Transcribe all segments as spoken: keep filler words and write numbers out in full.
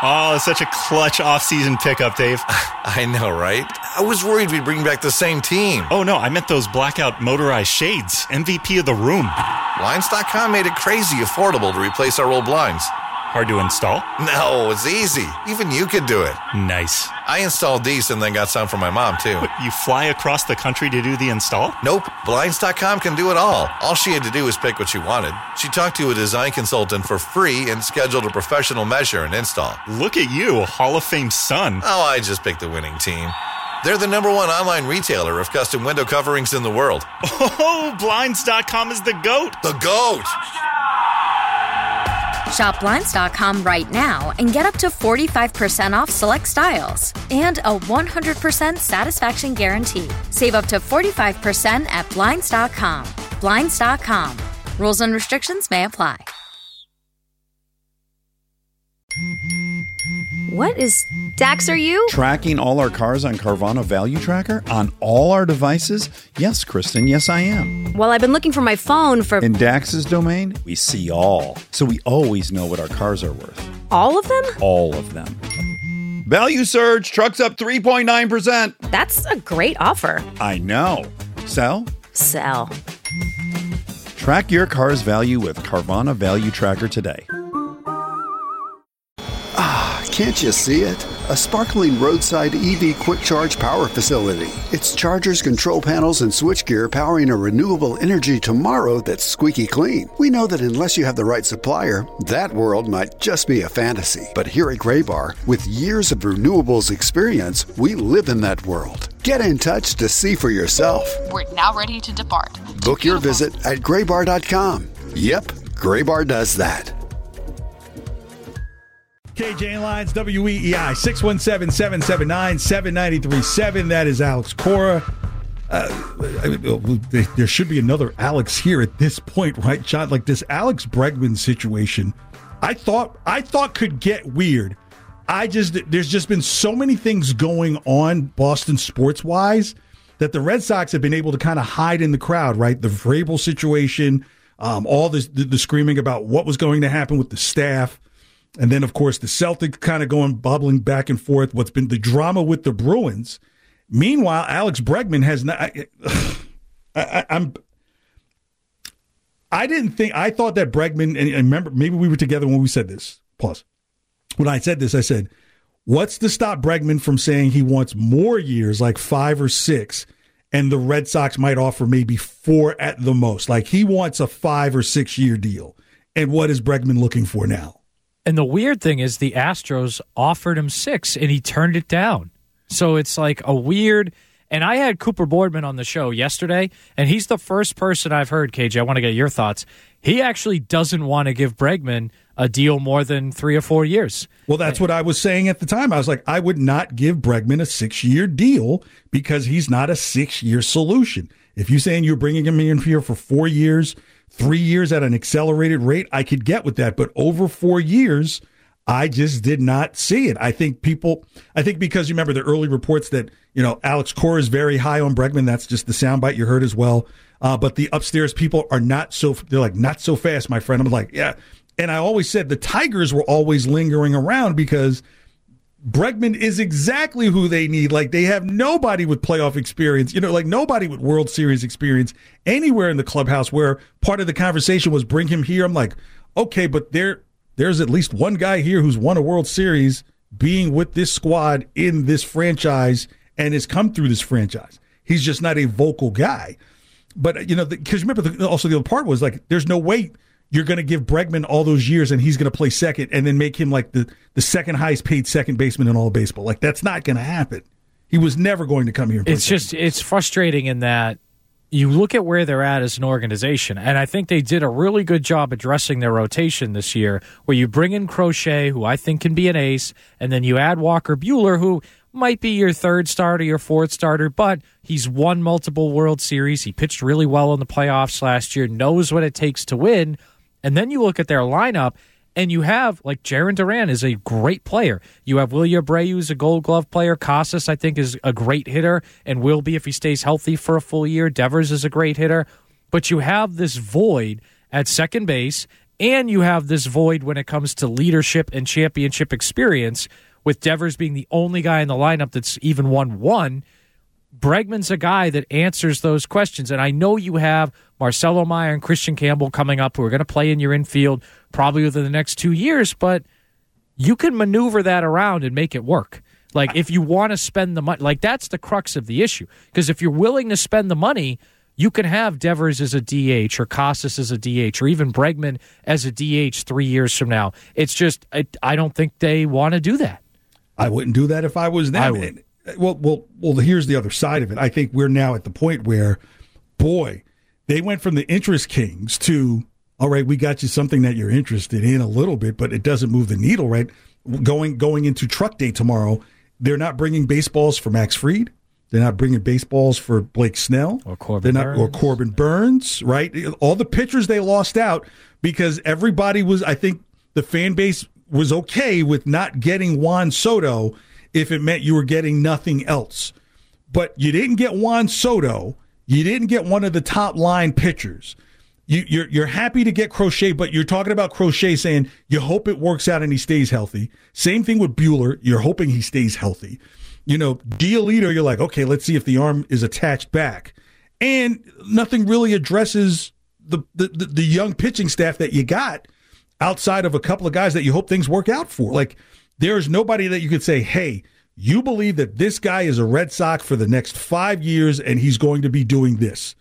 Oh, such a clutch off-season pickup, Dave. I know, right? I was worried we'd bring back the same team. Oh, no, I meant those blackout motorized shades. M V P of the room. Blinds dot com made it crazy affordable to replace our old blinds. Hard to install? No, it's easy. Even you could do it. Nice. I installed these and then got some for my mom, too. What, you fly across the country to do the install? Nope. Blinds dot com can do it all. All she had to do was pick what she wanted. She talked to a design consultant for free and scheduled a professional measure and install. Look at you, a Hall of Fame son. Oh, I just picked the winning team. They're the number one online retailer of custom window coverings in the world. Oh, Blinds dot com is the GOAT. The GOAT! Shop Blinds dot com right now and get up to forty-five percent off select styles and a one hundred percent satisfaction guarantee. Save up to forty-five percent at Blinds dot com. Blinds dot com. Rules and restrictions may apply. What is... Dax, are you? Tracking all our cars on Carvana Value Tracker on all our devices? Yes, Kristen, yes I am. Well, I've been looking for my phone for... In Dax's domain, we see all. So we always know what our cars are worth. All of them? All of them. Value surge, trucks up three point nine percent. That's a great offer. I know. Sell? Sell. Track your car's value with Carvana Value Tracker today. Can't you see it? A sparkling roadside E V quick charge power facility. It's chargers, control panels, and switchgear powering a renewable energy tomorrow that's squeaky clean. We know that unless you have the right supplier, that world might just be a fantasy. But here at Graybar, with years of renewables experience, we live in that world. Get in touch to see for yourself. We're now ready to depart. Book your visit at graybar dot com. Yep, Graybar does that. K J Lines, W E E I, six one seven, seven seven nine, seven nine three seven. That is Alex Cora. Uh, there should be another Alex here at this point, right, John? Like this Alex Bregman situation, I thought I thought could get weird. I just there's just been so many things going on Boston sports wise that the Red Sox have been able to kind of hide in the crowd, right? The Vrabel situation, um, all this, the, the screaming about what was going to happen with the staff. And then, of course, the Celtics kind of going bubbling back and forth. What's been the drama with the Bruins. Meanwhile, Alex Bregman has not. I, I, I'm. I didn't think. I thought that Bregman. And I remember, maybe we were together when we said this. Pause. When I said this, I said, "What's to stop Bregman from saying he wants more years, like five or six, and the Red Sox might offer maybe four at the most? Like he wants a five or six year deal. And what is Bregman looking for now?" And the weird thing is the Astros offered him six, and he turned it down. So it's like a weird – and I had Cooper Boardman on the show yesterday, and he's the first person I've heard, K J, I want to get your thoughts. He actually doesn't want to give Bregman a deal more than three or four years. Well, that's what I was saying at the time. I was like, I would not give Bregman a six-year deal because he's not a six-year solution. If you're saying you're bringing him in here for four years – Three years at an accelerated rate, I could get with that. But over four years, I just did not see it. I think people, I think because you remember the early reports that, you know, Alex Cora is very high on Bregman. That's just the soundbite you heard as well. Uh, but the upstairs people are not so, they're like, not so fast, my friend. I'm like, yeah. And I always said the Tigers were always lingering around because Bregman is exactly who they need. Like, they have nobody with playoff experience, you know, like nobody with World Series experience anywhere in the clubhouse where part of the conversation was bring him here. I'm like, okay, but there, there's at least one guy here who's won a World Series being with this squad in this franchise and has come through this franchise. He's just not a vocal guy. But, you know, because remember, the, also the other part was like, there's no way you're going to give Bregman all those years and he's going to play second and then make him like the, the second highest paid second baseman in all of baseball. Like, that's not going to happen. He was never going to come here. And play it's just, base. It's frustrating in that you look at where they're at as an organization, and I think they did a really good job addressing their rotation this year, where you bring in Crochet, who I think can be an ace, and then you add Walker Buehler, who might be your third starter, your fourth starter, but he's won multiple World Series. He pitched really well in the playoffs last year, knows what it takes to win. And then you look at their lineup, and you have, like, Jarren Duran is a great player. You have Wilyer Abreu, who's a Gold Glove player. Casas, I think, is a great hitter and will be if he stays healthy for a full year. Devers is a great hitter. But you have this void at second base, and you have this void when it comes to leadership and championship experience, with Devers being the only guy in the lineup that's even won one. Bregman's a guy that answers those questions. And I know you have Marcelo Meyer and Christian Campbell coming up who are going to play in your infield probably within the next two years, but you can maneuver that around and make it work. Like, if you want to spend the money, like, that's the crux of the issue. Because if you're willing to spend the money, you can have Devers as a D H or Casas as a D H or even Bregman as a D H three years from now. It's just, I, I don't think they want to do that. I wouldn't do that if I was them. I would. Well, well, well. Here's the other side of it. I think we're now at the point where, boy, they went from the interest kings to, all right, we got you something that you're interested in a little bit, but it doesn't move the needle, right? Going going into Truck Day tomorrow, they're not bringing baseballs for Max Fried. They're not bringing baseballs for Blake Snell or Corbin they're not, Burns. or Corbin Burns, right? All the pitchers they lost out because everybody was, I think, the fan base was okay with not getting Juan Soto if it meant you were getting nothing else. But you didn't get Juan Soto. You didn't get one of the top line pitchers. You, you're you're happy to get Crochet, but you're talking about Crochet saying you hope it works out and he stays healthy. Same thing with Buehler. You're hoping he stays healthy. You know, Giolito, you're like, okay, let's see if the arm is attached back. And nothing really addresses the the, the, the young pitching staff that you got outside of a couple of guys that you hope things work out for. Like, there's nobody that you could say, hey, you believe that this guy is a Red Sox for the next five years and he's going to be doing this.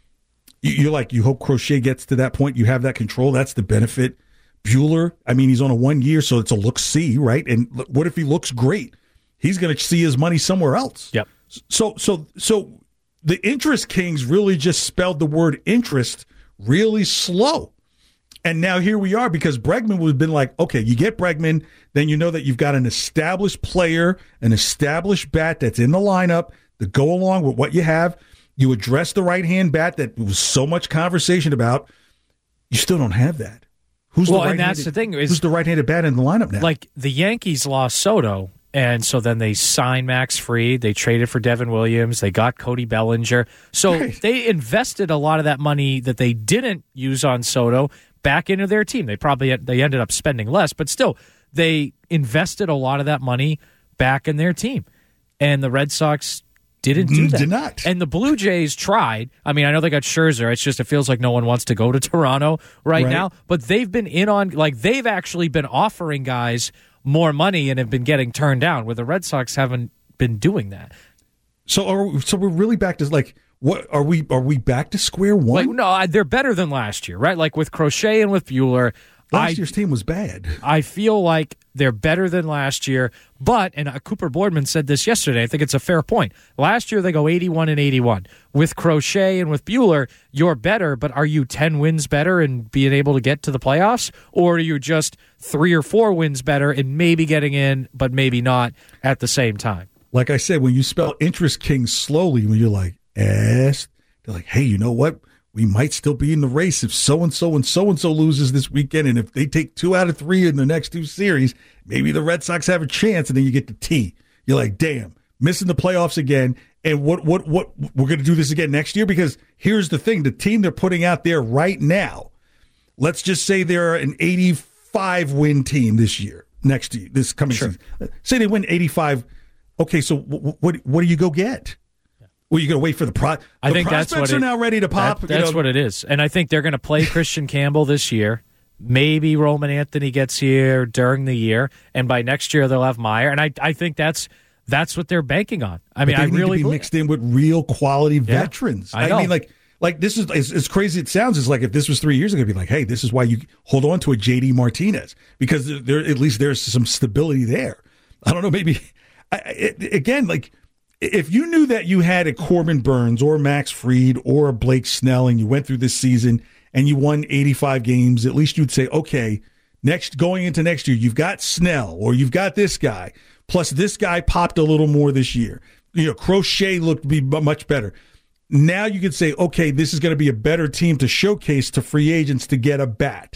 You're like, you hope Crochet gets to that point. You have that control. That's the benefit. Buehler, I mean, he's on a one year, so it's a look-see, right? And what if he looks great? He's going to see his money somewhere else. Yep. So, so, so the interest kings really just spelled the word interest really slow. And now here we are because Bregman would have been like, okay, you get Bregman, then you know that you've got an established player, an established bat that's in the lineup to go along with what you have. You address the right-hand bat that was so much conversation about. You still don't have that. Who's well, the and that's the thing. Is, who's the right-handed bat in the lineup now? Like, the Yankees lost Soto, and so then they signed Max Fried. They traded for Devin Williams. They got Cody Bellinger. So right. They invested a lot of that money that they didn't use on Soto back into their team. They probably they ended up spending less, but still, they invested a lot of that money back in their team. And the Red Sox didn't do that. Did not. And the Blue Jays tried. I mean, I know they got Scherzer. It's just it feels like no one wants to go to Toronto right, Right. now. But they've been in on, like, they've actually been offering guys more money and have been getting turned down, where the Red Sox haven't been doing that. So, are, so we're really back to, like, what are we? Are we back to square one? Like, no, I- they're better than last year, right? Like with Crochet and with Buehler. Last I, year's team was bad. I feel like they're better than last year, but, and uh, Cooper Boardman said this yesterday, I think it's a fair point. Last year they go eighty-one and eighty-one. With Crochet and with Buehler, you're better, but are you ten wins better and being able to get to the playoffs? Or are you just three or four wins better and maybe getting in, but maybe not at the same time? Like I said, when you spell interest king slowly, when you're like, S, they're like, hey, you know what? We might still be in the race if so-and-so and so-and-so loses this weekend, and if they take two out of three in the next two series, maybe the Red Sox have a chance, and then you get the T. You're like, damn, missing the playoffs again, and what, what, what, we're going to do this again next year? Because here's the thing, the team they're putting out there right now, let's just say they're an eighty-five win team this year, next year, this coming Sure. season. Say they win eighty-five, okay, so what, what, what do you go get? Well, you're going to wait for the pro. I the think that's prospects what are it, now ready to pop. That, that's you know. what it is, and I think they're going to play Christian Campbell this year. Maybe Roman Anthony gets here during the year, and by next year they'll have Meyer. And I, I think that's that's what they're banking on. I mean, But they I need really to be believe mixed in with real quality Yeah, veterans. I know. mean, like, like this is as, as crazy as it sounds. Is like if this was three years ago, it'd be like, hey, this is why you hold on to a J D Martinez, because there at least there's some stability there. I don't know, maybe I, it, again, like. If you knew that you had a Corbin Burns or Max Fried or a Blake Snell and you went through this season and you won eighty-five games, at least you'd say, okay, next going into next year, you've got Snell or you've got this guy, plus this guy popped a little more this year. You know, Crochet looked to be much better. Now you could say, okay, this is going to be a better team to showcase to free agents to get a bat.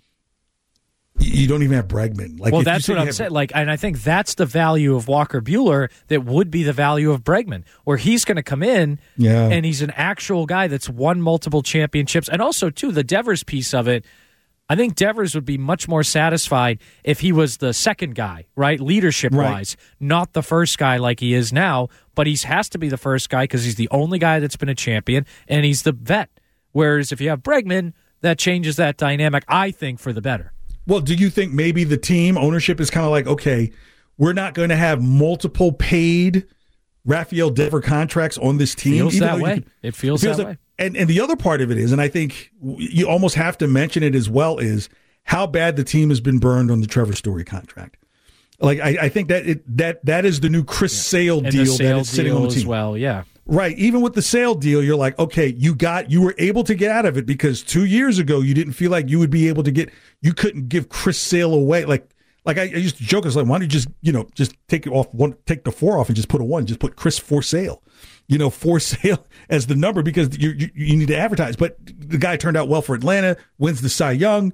You don't even have Bregman. Like, well, if you that's say what you I'm have- saying. Like, and I think that's the value of Walker Buehler that would be the value of Bregman, where he's going to come in Yeah. and he's an actual guy that's won multiple championships. And also, too, the Devers piece of it, I think Devers would be much more satisfied if he was the second guy, right? Leadership-wise, right. Not the first guy like he is now, but he has to be the first guy because he's the only guy that's been a champion, and he's the vet. Whereas if you have Bregman, that changes that dynamic, I think, for the better. Well, do you think maybe the team ownership is kind of like, okay, we're not going to have multiple paid Rafael Devers contracts on this team? Feels that way. Could, it feels, it feels that, that way. And and the other part of it is, and I think you almost have to mention it as well, is how bad the team has been burned on the Trevor Story contract. Like I, I think that it that that is the new Chris yeah. Sale and deal Sale that is sitting on the team as well. Yeah, right. Even with the Sale deal, you're like, okay, you got you were able to get out of it because two years ago you didn't feel like you would be able to get. You couldn't give Chris Sale away. Like like I, I used to joke, I was like, why don't you just you know just take it off one, take the four off and just put a one, just put Chris for sale. You know, for sale as the number because you, you you need to advertise. But the guy turned out well for Atlanta, wins the Cy Young.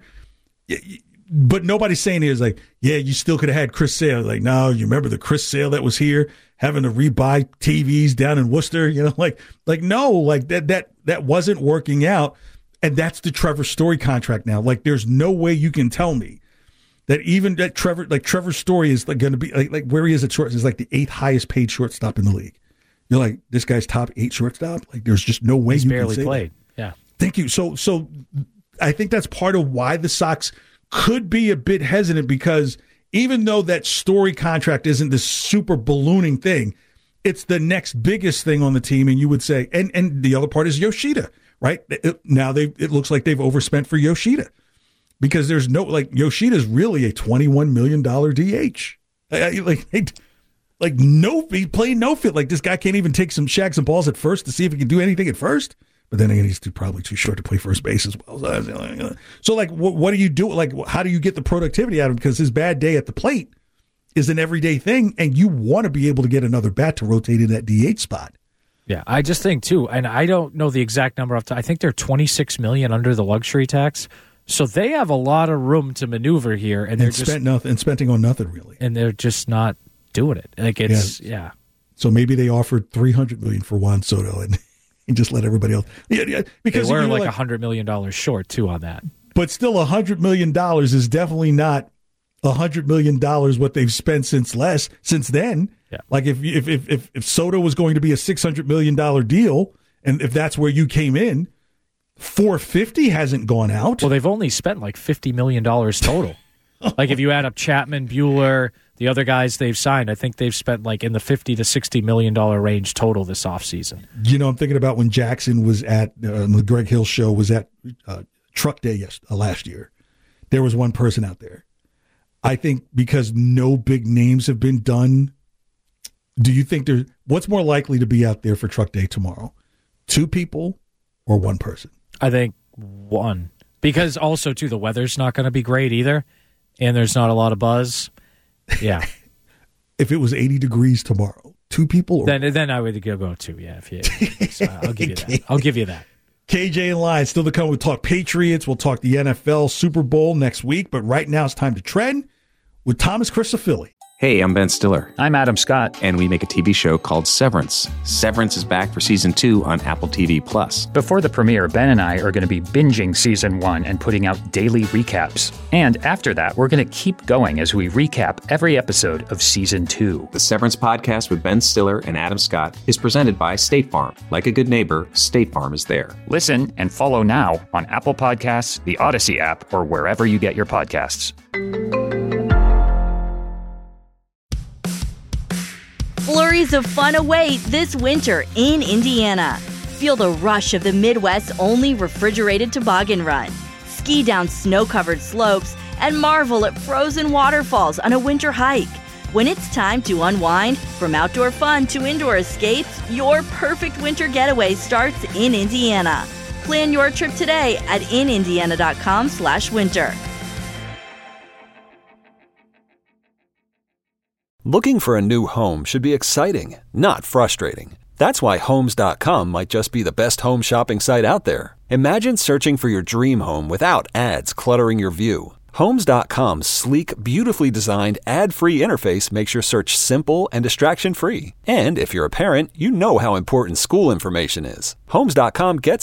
But nobody's saying here is like, yeah, you still could have had Chris Sale. Like, no, you remember the Chris Sale that was here having to rebuy T Vs down in Worcester? You know, like, like no, like that that that wasn't working out. And that's the Trevor Story contract now. Like, there's no way you can tell me that even that Trevor, like Trevor Story is like going to be like, like where he is at short is like the eighth highest paid shortstop in the league. You're like, this guy's top eight shortstop? Like, there's just no way He's you barely can say played. That. Yeah. Thank you. So, so I think that's part of why the Sox could be a bit hesitant because even though that Story contract isn't this super ballooning thing, it's the next biggest thing on the team. And you would say, and, and the other part is Yoshida, right? It, now they it looks like they've overspent for Yoshida because there's no, like, Yoshida's really a twenty-one million dollars D H. Like, like Like, no, he played no fit. Like, this guy can't even take some shacks and balls at first to see if he can do anything at first. But then again, he's too, probably too short to play first base as well. So, so like, what, what do you do? Like, how do you get the productivity out of him? Because his bad day at the plate is an everyday thing, and you want to be able to get another bat to rotate in that D H spot. Yeah, I just think, too, and I don't know the exact number off the top. I think they're twenty-six million dollars under the luxury tax. So they have a lot of room to maneuver here. And, and they're spent just, nothing, and spending on nothing, really. And they're just not doing it. Like, it's, yeah. yeah. So maybe they offered three hundred million dollars for Juan Soto and, and just let everybody else. Yeah, yeah, because they were you know, like like one hundred million dollars short, too, on that. But still, one hundred million dollars is definitely not one hundred million dollars what they've spent since less, since then. Yeah. Like if, if, if, if, if Soto was going to be a six hundred million dollars deal, and if that's where you came in, four hundred fifty hasn't gone out. Well, they've only spent like fifty million dollars total. Like if you add up Chapman, Buehler, the other guys they've signed, I think they've spent like in the fifty to sixty million dollars range total this offseason. You know, I'm thinking about when Jackson was at uh, the Greg Hill show was at uh, Truck Day yes, uh, last year. There was one person out there. I think because no big names have been done, do you think there's what's more likely to be out there for Truck Day tomorrow? Two people or one person? I think one. Because also, too, the weather's not going to be great either. And there's not a lot of buzz. Yeah. If it was eighty degrees tomorrow, two people? Or then then I would go two, yeah. If you, so I'll give you that. I'll give you that. K J and Lion still to come. We'll talk Patriots. We'll talk the N F L Super Bowl next week. But right now it's time to trend with Thomas Christophilly. Hey, I'm Ben Stiller. I'm Adam Scott. And we make a T V show called Severance. Severance is back for season two on Apple T V Plus. Before the premiere, Ben and I are going to be binging season one and putting out daily recaps. And after that, we're going to keep going as we recap every episode of season two. The Severance podcast with Ben Stiller and Adam Scott is presented by State Farm. Like a good neighbor, State Farm is there. Listen and follow now on Apple Podcasts, the Odyssey app, or wherever you get your podcasts. Flurries of fun await this winter in Indiana. Feel the rush of the Midwest's only refrigerated toboggan run. Ski down snow-covered slopes and marvel at frozen waterfalls on a winter hike. When it's time to unwind, from outdoor fun to indoor escapes, your perfect winter getaway starts in Indiana. Plan your trip today at in indiana dot com slash winter. Looking for a new home should be exciting, not frustrating. That's why Homes dot com might just be the best home shopping site out there. Imagine searching for your dream home without ads cluttering your view. Homes dot com's sleek, beautifully designed, ad-free interface makes your search simple and distraction-free. And if you're a parent, you know how important school information is. Homes dot com gets it.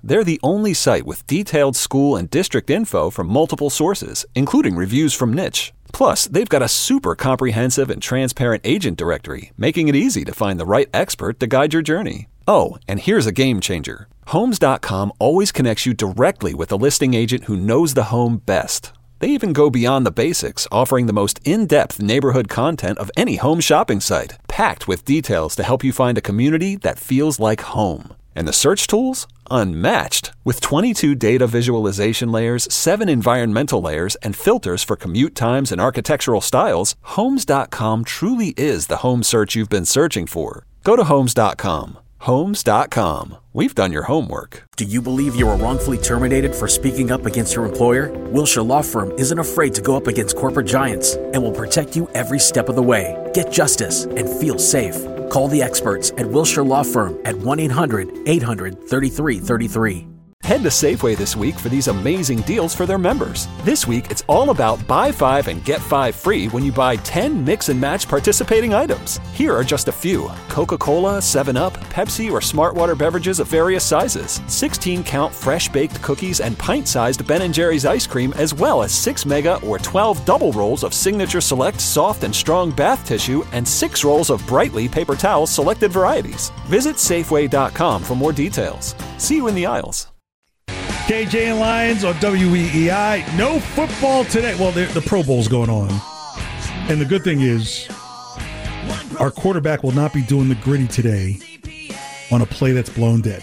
They're the only site with detailed school and district info from multiple sources, including reviews from Niche. Plus, they've got a super comprehensive and transparent agent directory, making it easy to find the right expert to guide your journey. Oh, and here's a game changer. Homes dot com always connects you directly with a listing agent who knows the home best. They even go beyond the basics, offering the most in-depth neighborhood content of any home shopping site, packed with details to help you find a community that feels like home. And the search tools? Unmatched. With twenty-two data visualization layers, seven environmental layers, and filters for commute times and architectural styles, Homes dot com truly is the home search you've been searching for. Go to Homes dot com. Homes dot com. We've done your homework. Do you believe you were wrongfully terminated for speaking up against your employer? Wilshire Law Firm isn't afraid to go up against corporate giants and will protect you every step of the way. Get justice and feel safe. Call the experts at Wilshire Law Firm at one eight hundred eight hundred thirty-three thirty-three. Head to Safeway this week for these amazing deals for their members. This week, it's all about buy five and get five free when you buy ten mix and match participating items. Here are just a few: Coca-Cola, seven up, Pepsi, or Smartwater beverages of various sizes, sixteen count fresh baked cookies, and pint-sized Ben and Jerry's ice cream, as well as six mega or twelve double rolls of Signature Select soft and strong bath tissue, and six rolls of Brightly paper towels selected varieties. Visit Safeway dot com for more details. See you in the aisles. K J and Lions on W E E I. No football today. Well, the, the Pro Bowl's going on. And the good thing is our quarterback will not be doing the gritty today on a play that's blown dead.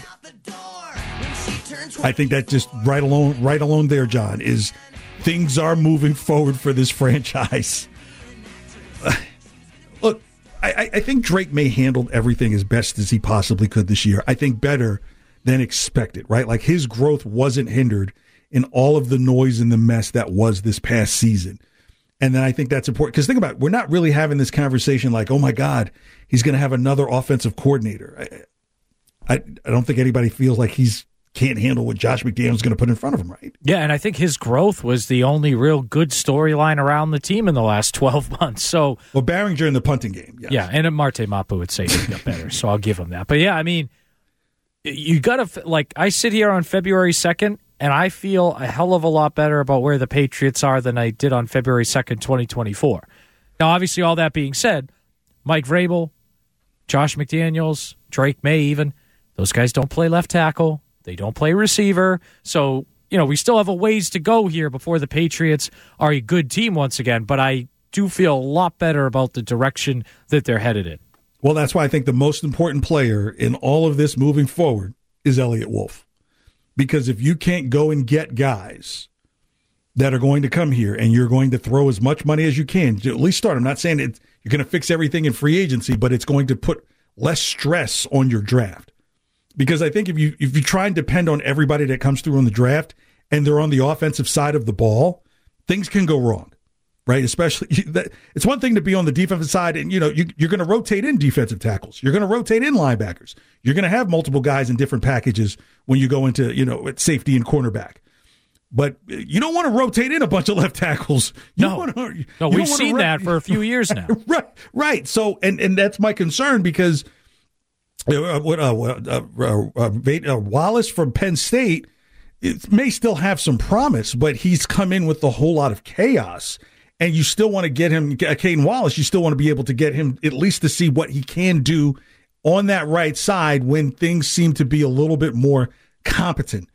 I think that just right alone, right alone there, John, is things are moving forward for this franchise. Look, I, I think Drake May handled everything as best as he possibly could this year. I think better than expected, right? Like his growth wasn't hindered in all of the noise and the mess that was this past season. And then I think that's important because think about it, we're not really having this conversation like, oh my God, he's going to have another offensive coordinator. I, I, I don't think anybody feels like he's can't handle what Josh McDaniels is going to put in front of him, right? Yeah, and I think his growth was the only real good storyline around the team in the last twelve months. So, well, Barringer in the punting game, yes. Yeah, and Marte Mapu would say he got better, so I'll give him that. But yeah, I mean, you got to, like, I sit here on February second, and I feel a hell of a lot better about where the Patriots are than I did on February second, twenty twenty-four. Now, obviously, all that being said, Mike Vrabel, Josh McDaniels, Drake May even, those guys don't play left tackle. They don't play receiver. So, you know, we still have a ways to go here before the Patriots are a good team once again, but I do feel a lot better about the direction that they're headed in. Well, that's why I think the most important player in all of this moving forward is Elliott Wolf. Because if you can't go and get guys that are going to come here and you're going to throw as much money as you can to at least start, I'm not saying it, you're going to fix everything in free agency, but it's going to put less stress on your draft. Because I think if you if you try and depend on everybody that comes through on the draft and they're on the offensive side of the ball, things can go wrong. Right, especially that it's one thing to be on the defensive side, and you know you, you're going to rotate in defensive tackles, you're going to rotate in linebackers, you're going to have multiple guys in different packages when you go into you know at safety and cornerback. But you don't want to rotate in a bunch of left tackles. You no, want to, no, we've seen that for a few years now. right, right. So, and and that's my concern because uh, what uh, uh, uh, uh, uh, Wallace from Penn State it may still have some promise, but he's come in with a whole lot of chaos. And you still want to get him, Caden Wallace, you still want to be able to get him at least to see what he can do on that right side when things seem to be a little bit more competent.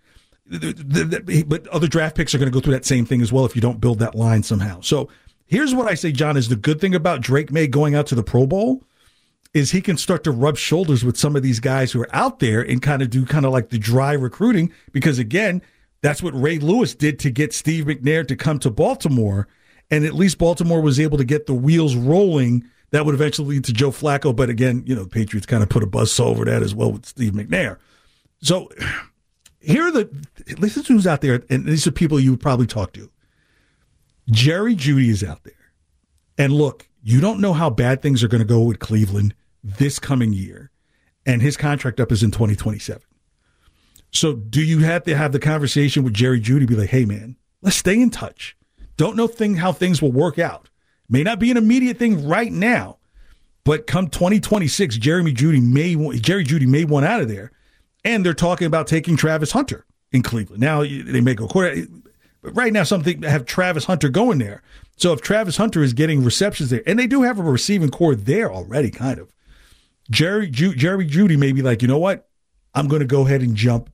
But other draft picks are going to go through that same thing as well if you don't build that line somehow. So here's what I say, John, is the good thing about Drake May going out to the Pro Bowl is he can start to rub shoulders with some of these guys who are out there and kind of do kind of like the dry recruiting because, again, that's what Ray Lewis did to get Steve McNair to come to Baltimore. And at least Baltimore was able to get the wheels rolling. That would eventually lead to Joe Flacco. But again, you know, the Patriots kind of put a buzzsaw over that as well with Steve McNair. So here are the, listen to who's out there. And these are people you would probably talk to. Jerry Jeudy is out there. And look, you don't know how bad things are going to go with Cleveland this coming year. And his contract up is in twenty twenty-seven. So do you have to have the conversation with Jerry Jeudy, be like, hey, man, let's stay in touch. Don't know thing, how things will work out. May not be an immediate thing right now, but come twenty twenty-six, Jeremy Jeudy may Jerry Jeudy may want out of there. And they're talking about taking Travis Hunter in Cleveland. Now they may go quarter, but right now something have Travis Hunter going there. So if Travis Hunter is getting receptions there, and they do have a receiving core there already, kind of. Jerry Ju- Jerry Jeudy may be like, you know what? I'm going to go ahead and jump.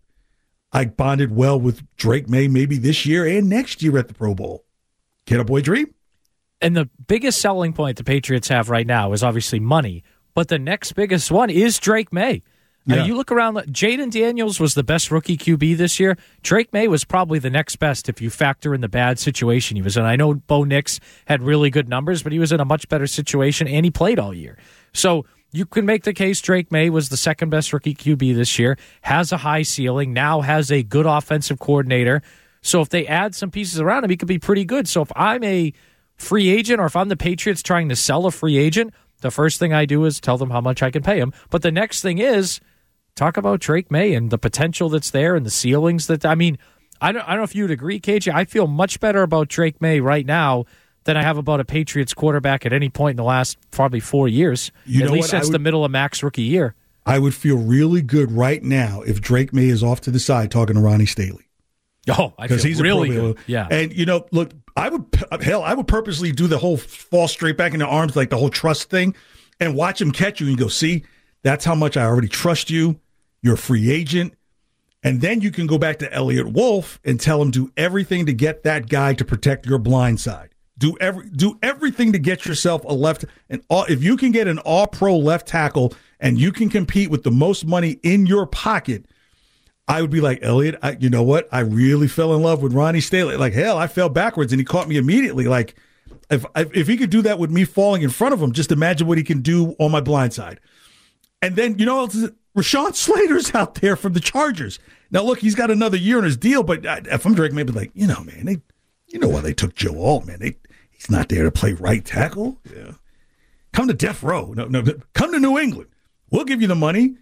I bonded well with Drake May maybe this year and next year at the Pro Bowl. Can a boy dream? And the biggest selling point the Patriots have right now is obviously money, but the next biggest one is Drake May. Yeah. Uh, you look around, Jaden Daniels was the best rookie Q B this year. Drake May was probably the next best if you factor in the bad situation he was in. I know Bo Nix had really good numbers, but he was in a much better situation, and he played all year. So you can make the case Drake May was the second best rookie Q B this year, has a high ceiling, now has a good offensive coordinator. So if they add some pieces around him, he could be pretty good. So if I'm a free agent or if I'm the Patriots trying to sell a free agent, the first thing I do is tell them how much I can pay him. But the next thing is talk about Drake May and the potential that's there and the ceilings that, I mean, I don't, I don't know if you would agree, K J. I feel much better about Drake May right now than I have about a Patriots quarterback at any point in the last probably four years, you at know least what? since would, the middle of Mac's rookie year. I would feel really good right now if Drake May is off to the side talking to Ronnie Staley. Oh, I feel he's really a pro good. Yeah. And, you know, look, I would, hell, I would purposely do the whole fall straight back in the arms, like the whole trust thing, and watch him catch you and go, see, that's how much I already trust you. You're a free agent. And then you can go back to Elliott Wolf and tell him do everything to get that guy to protect your blind side. Do every do everything to get yourself a left. And all, if you can get an all-pro left tackle and you can compete with the most money in your pocket, I would be like, Elliott, I, you know what? I really fell in love with Ronnie Staley. Like, hell, I fell backwards and he caught me immediately. Like, if if he could do that with me falling in front of him, just imagine what he can do on my blind side. And then, you know, Rashawn Slater's out there from the Chargers. Now, look, he's got another year on his deal, but if I'm Drake, maybe like, you know, man, they, you know why they took Joe Alt, man. They, he's not there to play right tackle. Yeah. Come to death row. No, no, come to New England. We'll give you the money.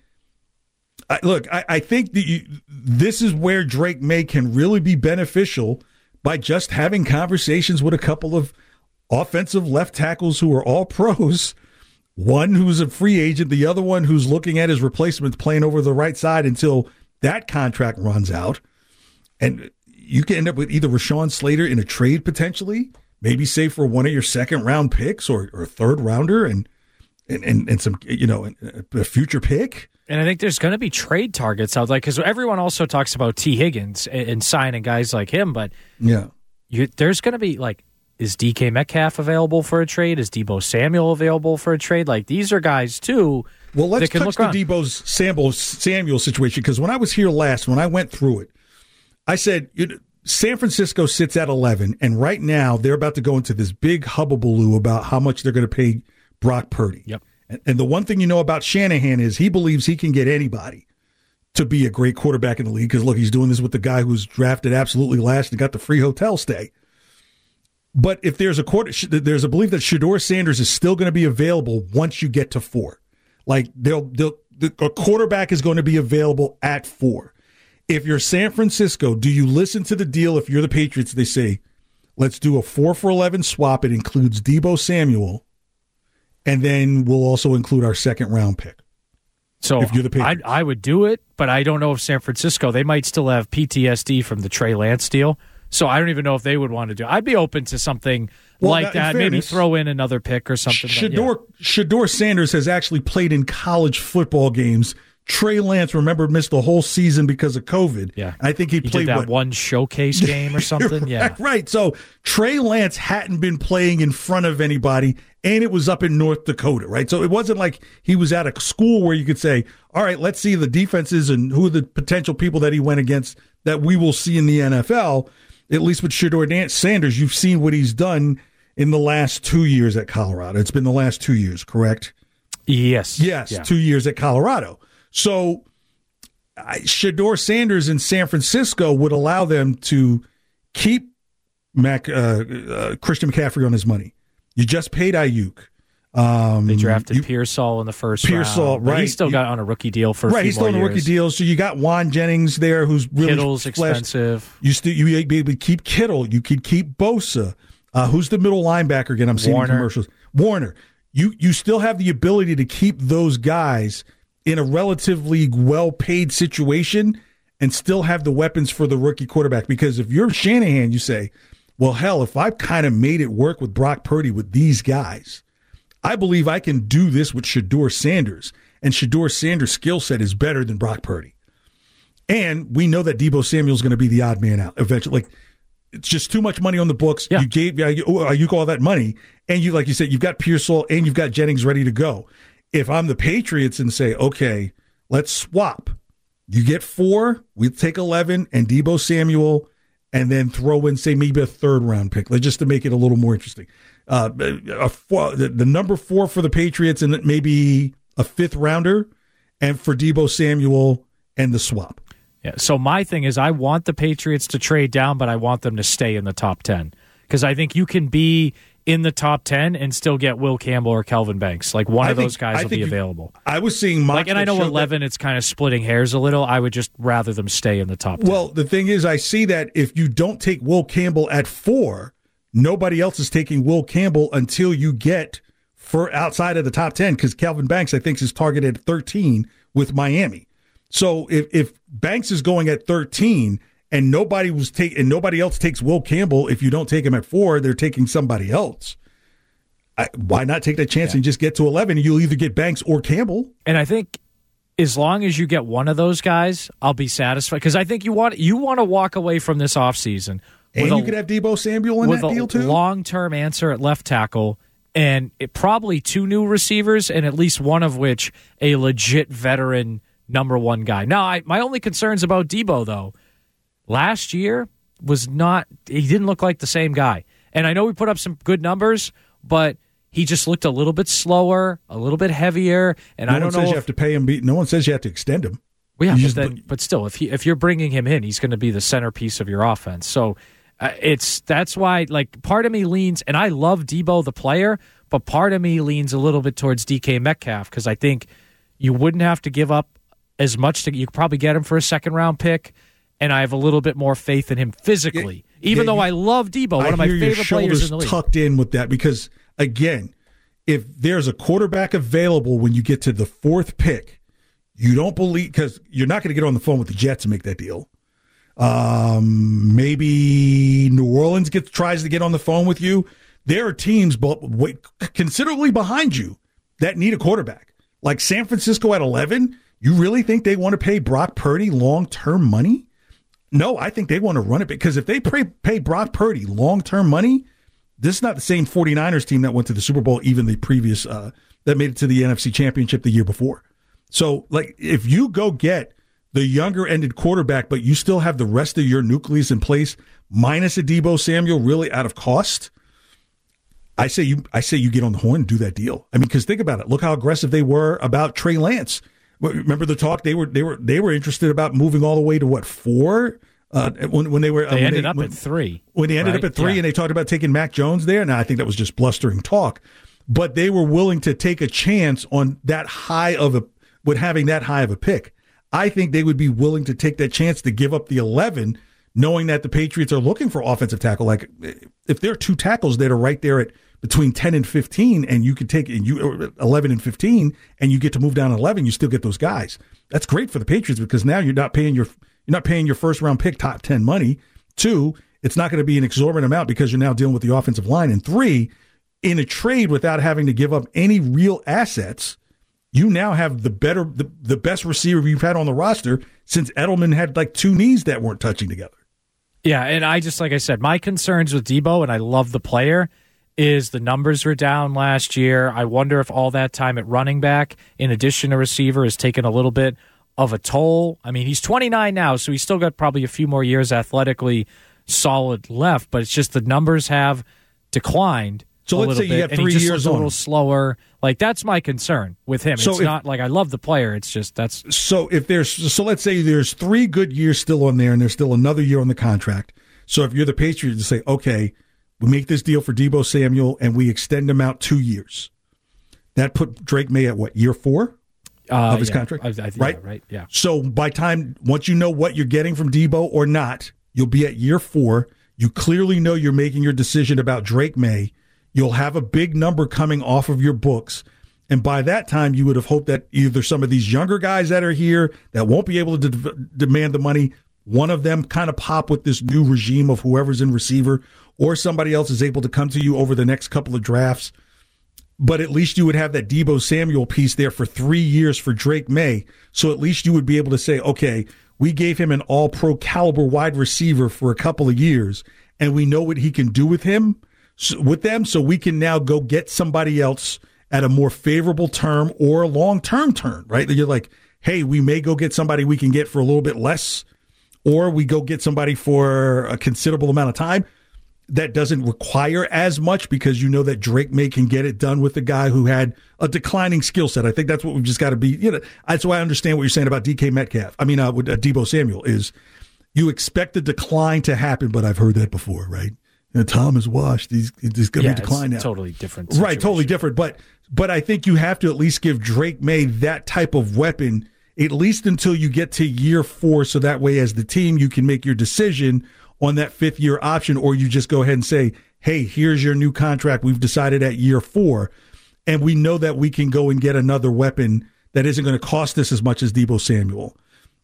I, look, I, I think that you, this is where Drake May can really be beneficial by just having conversations with a couple of offensive left tackles who are all pros. One who's a free agent, the other one who's looking at his replacements playing over the right side until that contract runs out. And you can end up with either Rashawn Slater in a trade potentially, maybe say for one of your second round picks or, or a third rounder and, and, and, and some, you know, a future pick. And I think there's going to be trade targets out, like, because everyone also talks about T. Higgins and, and signing guys like him, but yeah, you, there's going to be, like, is D K Metcalf available for a trade? Is Deebo Samuel available for a trade? Like, these are guys, too. Well, let's that can touch look the Deebo Samuel, Samuel situation, because when I was here last, when I went through it, I said, you know, San Francisco sits at eleven, and right now they're about to go into this big hubbubaloo about how much they're going to pay Brock Purdy. Yep. And, and the one thing you know about Shanahan is he believes he can get anybody to be a great quarterback in the league because, look, he's doing this with the guy who's drafted absolutely last and got the free hotel stay. But if there's a quarter, there's a belief that Shedeur Sanders is still going to be available once you get to four. Like they'll, they'll, the, a quarterback is going to be available at four. If you're San Francisco, do you listen to the deal? If you're the Patriots, they say, let's do a four for eleven swap. It includes Deebo Samuel, and then we'll also include our second round pick. So if you're the Patriots. I, I would do it, but I don't know if San Francisco, they might still have P T S D from the Trey Lance deal. So I don't even know if they would want to do it. I'd be open to something well, like that. Maybe throw in another pick or something. Shedeur, but, yeah. Shedeur Sanders has actually played in college football games. Trey Lance, remember, missed the whole season because of COVID. Yeah. I think he, he played did that what? one showcase game or something. Yeah. right, right. So Trey Lance hadn't been playing in front of anybody, and it was up in North Dakota, right? So it wasn't like he was at a school where you could say, all right, let's see the defenses and who are the potential people that he went against that we will see in the N F L. At least with Shedeur Sanders, you've seen what he's done in the last two years at Colorado. It's been the last two years, correct? Yes. Yes, yeah. two years at Colorado. So I, Shedeur Sanders in San Francisco would allow them to keep Mac, uh, uh, Christian McCaffrey on his money. You just paid Ayuk. Um, they drafted you, Pearsall in the first Pearsall, round. right. He still got on a rookie deal for a right, few he's still more on a years. rookie deal. So you got Juan Jennings there, who's really Kittle's flashed. expensive. You still you be able to keep Kittle. You could keep Bosa. Uh, who's the middle linebacker again? I'm seeing Warner. in commercials. Warner. You you still have the ability to keep those guys in a relatively well-paid situation and still have the weapons for the rookie quarterback. Because if you're Shanahan, you say, well, hell, if I've kind of made it work with Brock Purdy with these guys, I believe I can do this with Shedeur Sanders. And Shedeur Sanders' skill set is better than Brock Purdy. And we know that Deebo Samuel is going to be the odd man out eventually. Like, it's just too much money on the books. Yeah. You gave uh, you, uh, you all that money, and you, like you said, you've got Pearsall and you've got Jennings ready to go. If I'm the Patriots and say, okay, let's swap. You get four, we take eleven, and Deebo Samuel, and then throw in, say, maybe a third round pick, like, just to make it a little more interesting. Uh, a four, the, the number four for the Patriots, and maybe a fifth rounder, and for Deebo Samuel and the swap. Yeah. So my thing is, I want the Patriots to trade down, but I want them to stay in the top ten, because I think you can be in the top ten and still get Will Campbell or Kelvin Banks. Like, one I of think, those guys I will be you, available. I was seeing mocks like, and I know eleven, that, it's kind of splitting hairs a little. I would just rather them stay in the top ten. Well, the thing is, I see that if you don't take Will Campbell at four, nobody else is taking Will Campbell until you get for outside of the top ten, because Kelvin Banks, I think, is targeted at thirteen with Miami. So if, if Banks is going at thirteen and nobody was take and nobody else takes Will Campbell, if you don't take him at four, they're taking somebody else. I, why not take that chance yeah. and just get to eleven? And you'll either get Banks or Campbell. And I think as long as you get one of those guys, I'll be satisfied, because I think you want you want to walk away from this offseason. And you a, could have Deebo Samuel in that deal too. With a long-term answer at left tackle, and it, probably two new receivers, and at least one of which a legit veteran number one guy. Now, I, my only concerns about Deebo, though, last year was not, he didn't look like the same guy. And I know we put up some good numbers, but he just looked a little bit slower, a little bit heavier. And no I don't one know says if, you have to pay him. No one says you have to extend him. Well, yeah, but, just, then, but still, if he, if you're bringing him in, he's going to be the centerpiece of your offense. So uh, it's that's why, like, part of me leans, and I love Deebo the player, but part of me leans a little bit towards D K Metcalf, because I think you wouldn't have to give up as much to you could probably get him for a second round pick, and I have a little bit more faith in him physically. Yeah, even yeah, though you, I love Deebo, one I of my hear favorite your players in the league. Tucked in with that, because again, if there's a quarterback available when you get to the fourth pick, you don't believe, because you're not going to get on the phone with the Jets and make that deal. Um, maybe New Orleans gets tries to get on the phone with you. There are teams wait, considerably behind you that need a quarterback, like San Francisco at eleven. You really think they want to pay Brock Purdy long-term money? No, I think they want to run it, because if they pay, pay Brock Purdy long-term money, this is not the same 49ers team that went to the Super Bowl, even the previous, uh, that made it to the N F C Championship the year before. So, like, if you go get the younger-ended quarterback, but you still have the rest of your nucleus in place, minus a Deebo Samuel really out of cost, I say you I say you get on the horn and do that deal. I mean, because think about it. Look how aggressive they were about Trey Lance. Remember the talk? They were they were they were interested about moving all the way to what, four? Uh, when when they were they uh, ended they, up when, at three. When they ended right? up at three, yeah. And they talked about taking Mac Jones there. Now I think that was just blustering talk, but they were willing to take a chance on that high of a with having that high of a pick. I think they would be willing to take that chance to give up the eleven, knowing that the Patriots are looking for offensive tackle. Like, if there are two tackles that are right there at between ten and fifteen, and you can take and you eleven and fifteen, and you get to move down eleven, you still get those guys. That's great for the Patriots, because now you're not paying your you're not paying your first round pick top ten money. Two, it's not going to be an exorbitant amount because you're now dealing with the offensive line. And three, in a trade without having to give up any real assets, you now have the better the, the best receiver you've had on the roster since Edelman had like two knees that weren't touching together. Yeah, and I just, like I said, my concerns with Deebo, and I love the player, is the numbers were down last year. I wonder if all that time at running back, in addition to receiver, has taken a little bit of a toll. I mean, he's twenty-nine now, so he's still got probably a few more years athletically solid left, but it's just the numbers have declined. So a let's say bit, you have and three he just years looks a on little slower. Like, that's my concern with him. So it's if, not like I love the player. It's just that's so if there's so let's say there's three good years still on there, and there's still another year on the contract. So if you're the Patriots, you say, okay, we make this deal for Deebo Samuel and we extend him out two years. That put Drake May at what, year four uh, of his yeah. contract, I, I, right? Yeah, right. Yeah. So by time once you know what you're getting from Deebo or not, you'll be at year four. You clearly know you're making your decision about Drake May. You'll have a big number coming off of your books. And by that time, you would have hoped that either some of these younger guys that are here that won't be able to de- demand the money, one of them kind of pop with this new regime of whoever's in receiver, or somebody else is able to come to you over the next couple of drafts. But at least you would have that Deebo Samuel piece there for three years for Drake May. So at least you would be able to say, okay, we gave him an all-pro caliber wide receiver for a couple of years, and we know what he can do with him, with them, so we can now go get somebody else at a more favorable term or a long-term term, right? You're like, hey, we may go get somebody we can get for a little bit less, or we go get somebody for a considerable amount of time that doesn't require as much because you know that Drake May can get it done with a guy who had a declining skill set. I think that's what we've just got to be, you know, that's why I understand what you're saying about D K Metcalf. I mean, uh, with uh, Deebo Samuel is you expect the decline to happen, but I've heard that before, right? You know, Tom is washed. He's, he's going to yeah, be declined now. Totally different situation. Right, totally different. But but I think you have to at least give Drake May that type of weapon, at least until you get to year four, so that way as the team you can make your decision on that fifth year option, or you just go ahead and say, hey, here's your new contract. We've decided at year four, and we know that we can go and get another weapon that isn't going to cost us as much as Deebo Samuel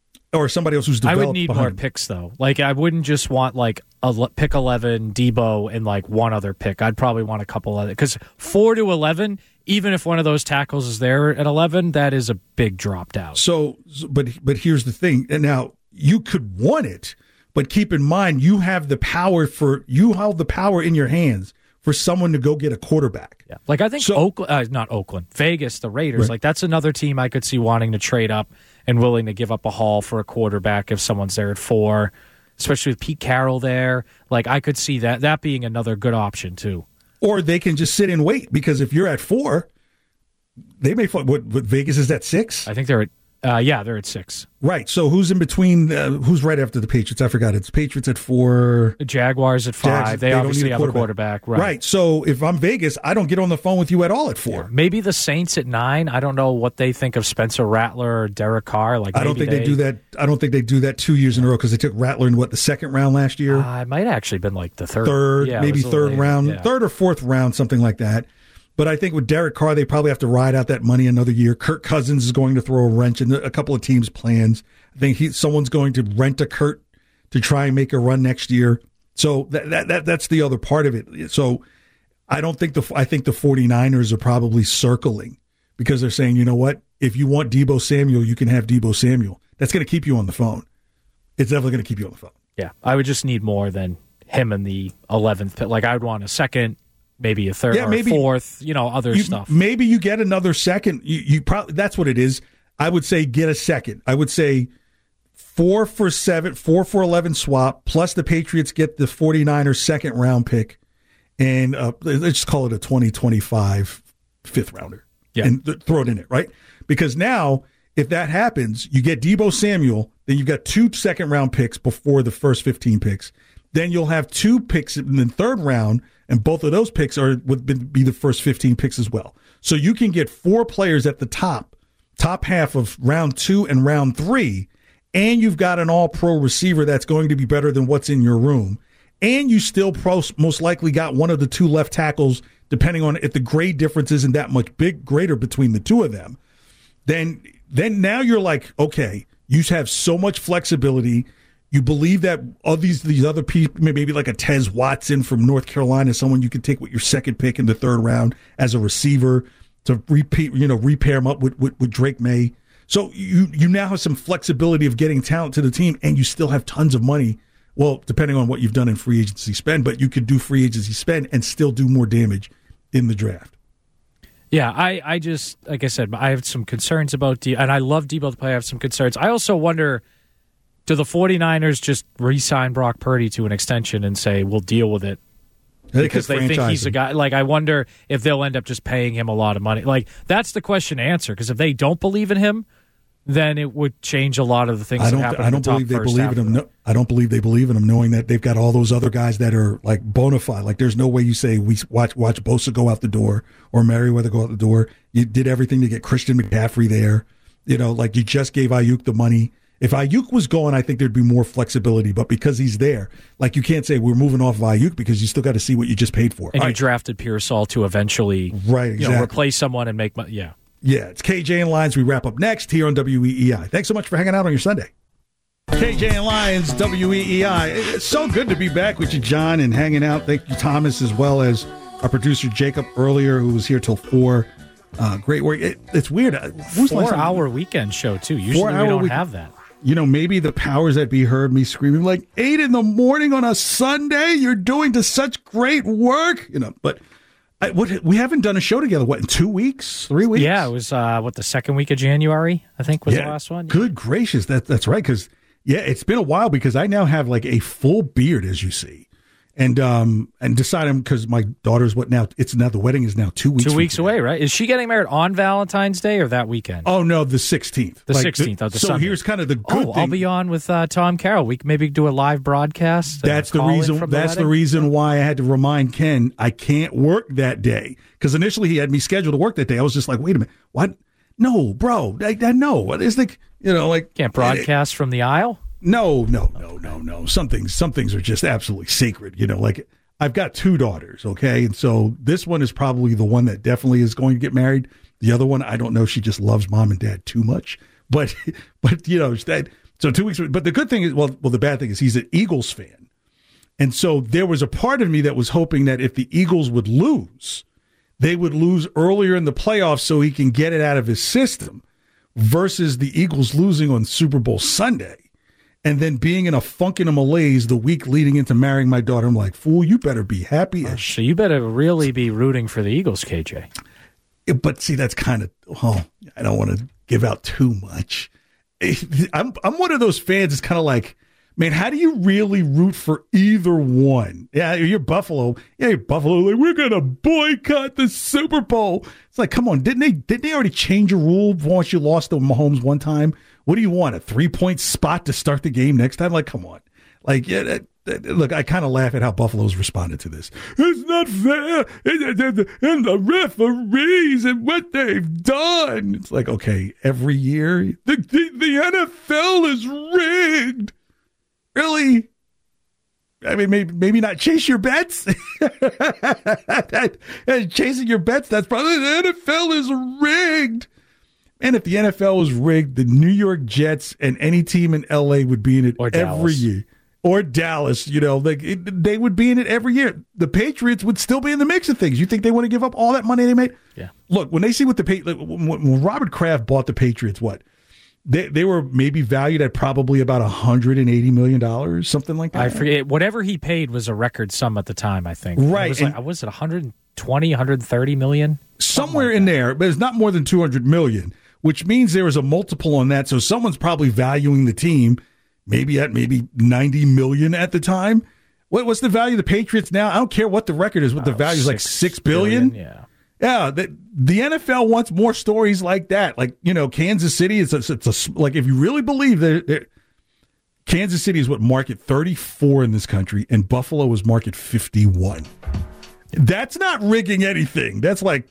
or somebody else who's developed. I would need more him. picks, though. Like, I wouldn't just want, like, a pick eleven, Deebo, and, like, one other pick. I'd probably want a couple other. Because four to eleven, even if one of those tackles is there at eleven, that is a big drop down. So, but but here's the thing. And now, you could want it, but keep in mind, you have the power for, you have the power in your hands for someone to go get a quarterback. Yeah. Like, I think so, Oakland, uh, not Oakland, Vegas, the Raiders, right. Like, that's another team I could see wanting to trade up and willing to give up a haul for a quarterback if someone's there at four, especially with Pete Carroll there. Like, I could see that that being another good option, too. Or they can just sit and wait, because if you're at four, they may, what, what Vegas is at six? I think they're at, uh, yeah, they're at six. Right. So who's in between? Uh, who's right after the Patriots? I forgot. It's Patriots at four. The Jaguars at five. Jags, they, they obviously a have a quarterback. Right. Right. So if I'm Vegas, I don't get on the phone with you at all at four. Yeah. Maybe the Saints at nine. I don't know what they think of Spencer Rattler or Derek Carr. Like, I don't think they, they do that. I don't think they do that two years in a row, because they took Rattler in what, the second round last year. Uh, it might have actually been like the third, third, yeah, maybe third round, yeah. third or fourth round, something like that. But I think with Derek Carr, they probably have to ride out that money another year. Kirk Cousins is going to throw a wrench in a couple of teams' plans. I think he, someone's going to rent a Kurt to try and make a run next year. So that, that, that that's the other part of it. So I don't think the I think the 49ers are probably circling, because they're saying, you know what, if you want Deebo Samuel, you can have Deebo Samuel. That's going to keep you on the phone. It's definitely going to keep you on the phone. Yeah, I would just need more than him in the eleventh pick. Like, I would want a second. Maybe a third yeah, or maybe, a fourth, you know, other you, stuff. Maybe you get another second. You, you probably that's what it is. I would say get a second. I would say four for seven, four for eleven swap, plus the Patriots get the 49ers second round pick, and uh, let's just call it a twenty twenty-five fifth rounder. Yeah. And th- throw it in it, right? Because now, if that happens, you get Deebo Samuel, then you've got two second round picks before the first fifteen picks. Then you'll have two picks in the third round, and both of those picks are would be the first fifteen picks as well. So you can get four players at the top, top half of round two and round three, and you've got an all-pro receiver that's going to be better than what's in your room. And you still pro- most likely got one of the two left tackles, depending on if the grade difference isn't that much big greater between the two of them. Then, then now you're like, okay, you have so much flexibility. You believe that all these these other people, maybe like a Tez Watson from North Carolina, someone you could take with your second pick in the third round as a receiver to repeat, you know, repair him up with, with, with Drake May. So you you now have some flexibility of getting talent to the team, and you still have tons of money. Well, depending on what you've done in free agency spend, but you could do free agency spend and still do more damage in the draft. Yeah, I, I just, like I said, I have some concerns about D, and I love Deebo to play. I have some concerns. I also wonder, do the 49ers just re-sign Brock Purdy to an extension and say, we'll deal with it? Because they think he's a guy. Like, I wonder if they'll end up just paying him a lot of money. Like, that's the question to answer, because if they don't believe in him, then it would change a lot of the things I don't, that happen. I don't in the believe top they believe in him. No, I don't believe they believe in him, knowing that they've got all those other guys that are like bona fide. Like, there's no way you say we watch watch Bosa go out the door or Merriweather go out the door. You did everything to get Christian McCaffrey there. You know, like you just gave Ayuk the money. If Ayuk was going, I think there'd be more flexibility. But because he's there, like you can't say we're moving off of Ayuk, because you still got to see what you just paid for. And all you right. drafted Pearsall to eventually right, exactly. you know, replace someone and make money. Yeah. Yeah, it's K J and Lions. We wrap up next here on W E E I. Thanks so much for hanging out on your Sunday. K J and Lions, W E E I. It's so good to be back with you, John, and hanging out. Thank you, Thomas, as well as our producer, Jacob, earlier, who was here till four. Uh, great work. It, it's weird. Four-hour weekend show, too. Usually we don't week- have that. You know, maybe the powers that be heard me screaming like eight in the morning on a Sunday. You're doing to such great work, you know. But I, what we haven't done a show together. What, in two weeks, three weeks? Yeah, it was uh, what the second week of January. I think was yeah. the last one. Good gracious, that that's right. Because yeah, it's been a while because I now have like a full beard, as you see. And um and decided because my daughter's what now? It's now the wedding is now two weeks. Two weeks today. away, right? Is she getting married on Valentine's Day or that weekend? Oh no, the sixteenth. The sixteenth of the So Sunday. here's kind of the good oh, thing. I'll be on with uh, Tom Carroll. We can maybe do a live broadcast. That's the reason. That's the, the reason why I had to remind Ken I can't work that day because initially he had me scheduled to work that day. I was just like, wait a minute, what? No, bro, I, I know. What is the you know like can't broadcast it, from the aisle? No, no, no, no, no. Some things, some things are just absolutely sacred. You know, like. I've got two daughters, okay? And so this one is probably the one that definitely is going to get married. The other one, I don't know. She just loves mom and dad too much. But, but you know, that, so two weeks. But the good thing is, well, well, the bad thing is he's an Eagles fan. And so there was a part of me that was hoping that if the Eagles would lose, they would lose earlier in the playoffs so he can get it out of his system versus the Eagles losing on Super Bowl Sunday. And then being in a funk and a malaise the week leading into marrying my daughter, I'm like, fool, you better be happy. Oh, so you better really be rooting for the Eagles, K J. But see, that's kind of, oh, I don't want to give out too much. I'm I'm one of those fans that's kind of like, man, how do you really root for either one? Yeah, you're Buffalo. Yeah, you're Buffalo. Like, we're going to boycott the Super Bowl. It's like, come on, didn't they, didn't they already change a rule once you lost to Mahomes one time? What do you want, a three-point spot to start the game next time? Like, come on. Like, yeah, that, that, look, I kind of laugh at how Buffalo's responded to this. It's not fair. And the referees and what they've done. It's like, okay, every year, the, the, the N F L is rigged. Really? I mean, maybe, maybe not chase your bets. Chasing your bets, that's probably the N F L is rigged. And if the N F L was rigged, the New York Jets and any team in L A would be in it or every Dallas. year. Or Dallas, you know, like it, they would be in it every year. The Patriots would still be in the mix of things. You think they want to give up all that money they made? Yeah. Look, when they see what the like, when, when Robert Kraft bought the Patriots, what they they were maybe valued at probably about one hundred eighty million dollars, something like that. I forget. Whatever he paid was a record sum at the time, I think. Right. It was, like, was it one hundred twenty, one hundred thirty million? Somewhere like in there, but it's not more than two hundred million, which means there was a multiple on that. So someone's probably valuing the team maybe at maybe ninety million at the time. What, what's the value of the Patriots now? I don't care what the record is. What the value is, like six billion. billion yeah. Yeah, the, the N F L wants more stories like that. Like, you know, Kansas City, it's a, it's a like, if you really believe that Kansas City is what, market thirty-four in this country, and Buffalo is market fifty-one. That's not rigging anything. That's like,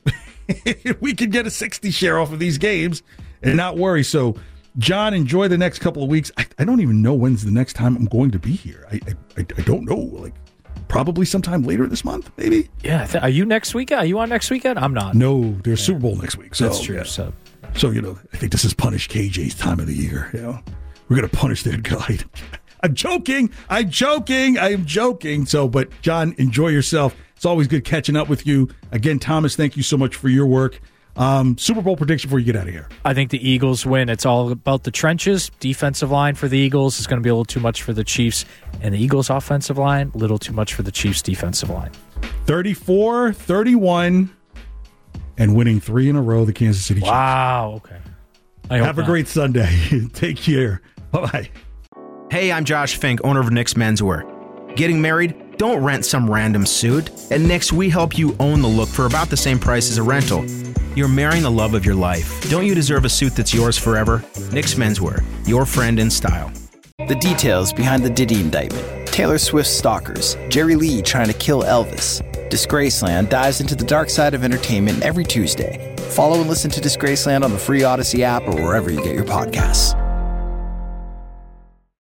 we could get a sixty share off of these games and not worry. So, John, enjoy the next couple of weeks. I, I don't even know when's the next time I'm going to be here. I I, I don't know. Like, probably sometime later this month, maybe. Yeah. Th- are you next weekend? Are you on next weekend? I'm not. No, there's yeah. Super Bowl next week. So, That's true. Yeah. So. so, you know, I think this is punish K J's time of the year. You know, we're going to punish that guy. I'm joking. I'm joking. I'm joking. So, but John, enjoy yourself. It's always good catching up with you. Again, Thomas, thank you so much for your work. Um, Super Bowl prediction before you get out of here. I think the Eagles win. It's all about the trenches. Defensive line for the Eagles is going to be a little too much for the Chiefs. And the Eagles' offensive line, a little too much for the Chiefs' defensive line. thirty-four thirty-one and winning three in a row, the Kansas City Chiefs. Wow, okay. I hope Have a not. great Sunday. Take care. Bye-bye. Hey, I'm Josh Fink, owner of Nick's Menswear. Getting married? Don't rent some random suit. At Nick's, we help you own the look for about the same price as a rental. You're marrying the love of your life. Don't you deserve a suit that's yours forever? Nick's Menswear, your friend in style. The details behind the Diddy indictment. Taylor Swift's stalkers. Jerry Lee trying to kill Elvis. Disgraceland dives into the dark side of entertainment every Tuesday. Follow and listen to Disgraceland on the free Odyssey app or wherever you get your podcasts.